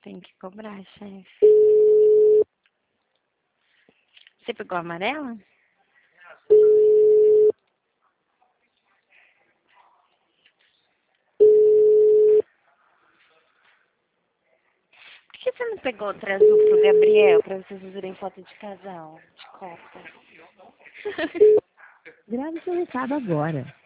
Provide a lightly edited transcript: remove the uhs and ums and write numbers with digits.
Tem que cobrar, chefe. Você pegou a amarela? Por que você não pegou outra azul pro Gabriel, pra vocês fazerem foto de casal, de copa? Grave seu recado agora.